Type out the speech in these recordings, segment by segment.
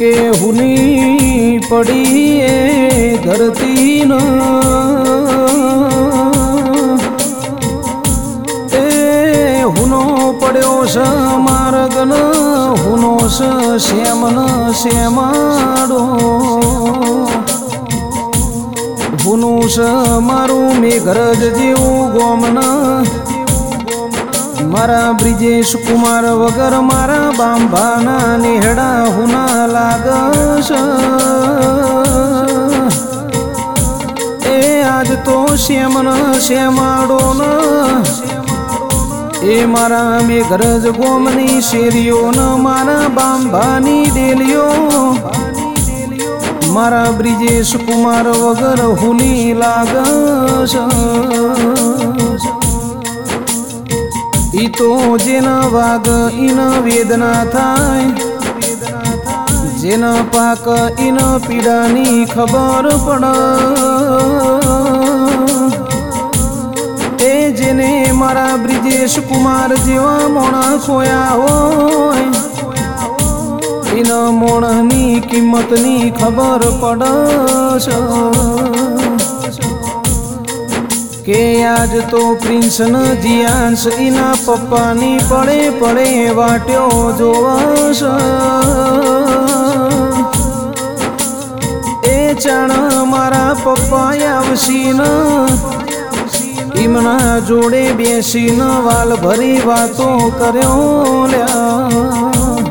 કે હુની પડી એ ધરતી ન એ હુનો પડ્યો છે માર્ગન હુનો છે શ્યામન શ્યામાડો હુનું છે મારું મેઘરજ જેવું ગોમના મારા બ્રિજેશ કુમાર વગર મારા બાંભાના નેહડા હુના લાગશ એ આજ તો શ્યામન શ્યામાડો ન એ મારા મેઘરજ ગોમની શેરીઓ ન મારા બાંભાની ડેલીઓ મારા બ્રિજેશ કુમાર વગર હુની લાગશ ઈ તો જેના વાગ ઈના વેદના થાય જેના પાક ઈના પીડાની ખબર પડે એ જેને મારા બ્રિજેશ કુમાર જેવા મોણા ખોયા હોય એના મોણની કિંમતની ખબર પડે કે આજ તો પ્રિન્સ ન જીયાંશ એના પપ્પાની પડે પડે વાટ્યો જોવાશ એ ચાણ મારા પપ્પા આવશી ન ઈમના જોડે બેસીને વાલ ભરી વાતો કર્યો લ્યા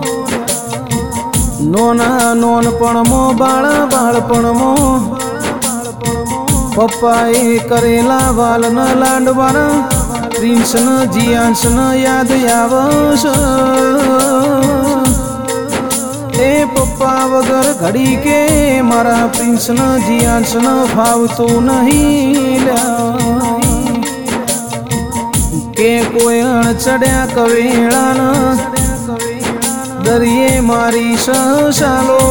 નોના નોનપણમાં બાળા બાળપણમાં પપ્પાએ કરેલા વાલના લાડવાના પ્રિન્સના જીયાંશના યાદ આવશ એ પપ્પા વગર ઘડી કે મારા પ્રિન્સના જીયાંશના ફાવતું નહીં લ્યા કે કોઈ અણ ચડ્યા કવેળાના દરિયે મારી સસાલો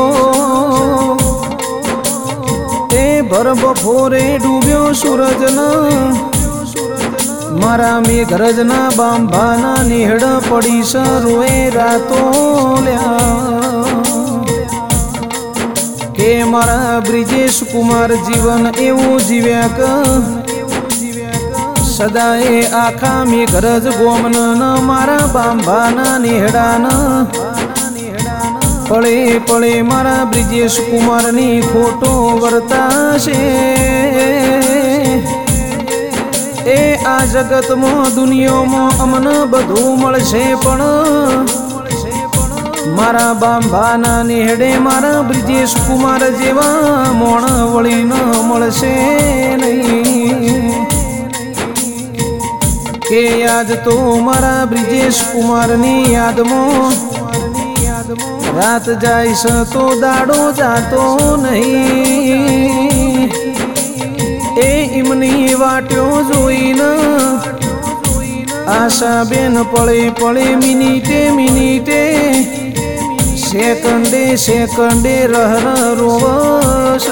એ ભર બપોરે ડૂબ્યો સૂરજન મારા મેઘરજના બાંભાના નેહડ પડી સરોએ રાતો લ્યા કે મારા બ્રિજેશ કુમાર જીવન એવું જીવ્યા ક સદાએ આખા મેઘરજ ગોમન મારા બાંભાના નેહડાના પળે પળે મારા બ્રિજેશ કુમારની ખોટો વર્તાશે એ આ જગતમાં દુનિયામાં અમને બધું મળશે પણ મારા બાંભાના નેહડે મારા બ્રિજેશ કુમાર જેવા મોણ વળી ન મળશે નહીં કે આજ તો મારા બ્રિજેશ કુમારની યાદમાં રાત જાય છે તો દાડો જાતો નહીં એ ઈમની વાટ્યો જોઈને આશા બેન પળે પળે મિનિટે મિનિટે સેકન્ડે સેકન્ડે રહર રોવશ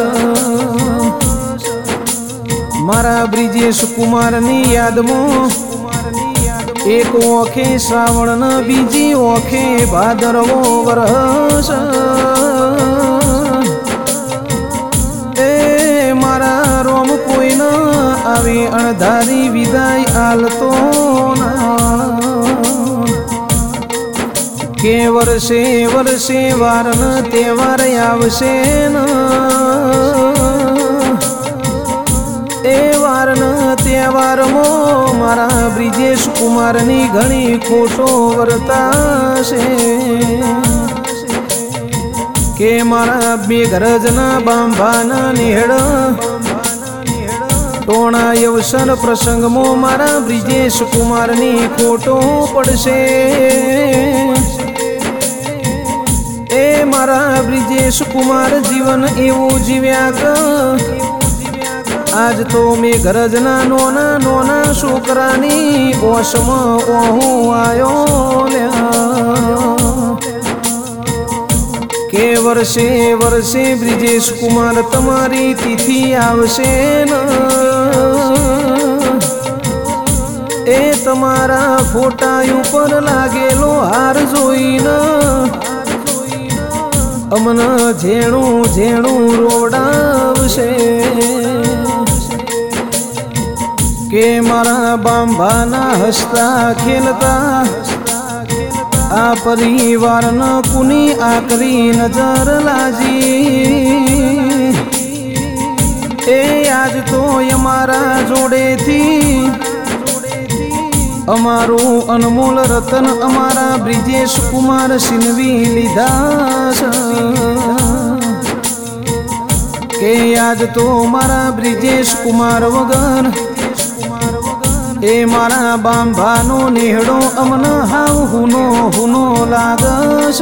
મારા બ્રિજેશ કુમારની યાદમાં એક ઓખે શ્રાવણ બીજી ઓખે ભાદરવો વરસ એ મારા રોમ કોઈ ન આવે અણધારી વિદાય આલતો કે વર્ષે વર્ષે વાર ન તહેવાર આવશે ન એ વારના તહેવારમાં મારા બ્રિજેશ કુમારની ઘણી ખોટો વર્તાશે કે મારા મેઘરજના બાંભાના નેહડ ટોણા અવસર પ્રસંગમાં મારા બ્રિજેશ કુમારની ખોટો પડશે એ મારા બ્રિજેશ કુમાર જીવન એવું જીવ્યા ક આજ તો મેઘરજના નોના નોના છોકરાની ઓસમાં ઓહું આયો કે વર્ષે વર્ષે બ્રિજેશ કુમાર તમારી તિથિ આવશે ન એ તમારા ફોટા ઉપર લાગેલો હાર જોઈને અમન ઝેણું ઝેણું રોડાવશે કે મારા બાંભાના હસતા ખેલતા આ પરિવારન કુની આકરી નજર લાજી એ આજ તો અમારા જોડેથી અમારું અનમોલ રતન અમારા બ્રિજેશ કુમાર સિનવી લીધા કે આજ તો મારા બ્રિજેશ કુમાર વગર એ મારા બાંભાનો નેહડો અમન હાવ હુનો હુનો લાગશ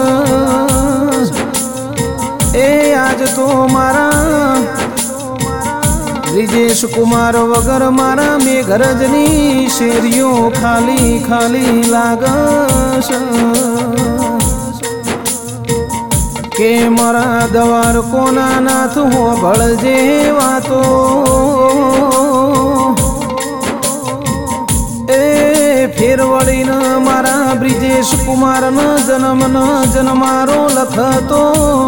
એ આજ તો મારા બ્રિજેશ કુમાર વગર મારા મેઘરજની શેરીઓ ખાલી ખાલી લાગશ કે મારા દવાર કોના નાથ હો ભળજે વાતો એ ફેરવળીન મારા બ્રિજેશ કુમારન જન્મન જન્મારો લખતો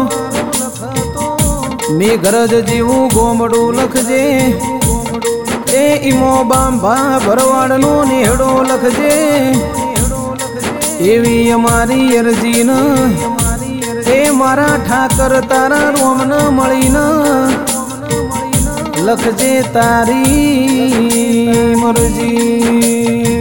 મેઘરજ જેવું ગોમડું લખજે એ ઈમો બાંભા ભરવાડનો નેહડો લખજે એવી અમારી અરજીન એ મારા ઠાકર તારા રોમન મળીન લખજે તારી મરજી।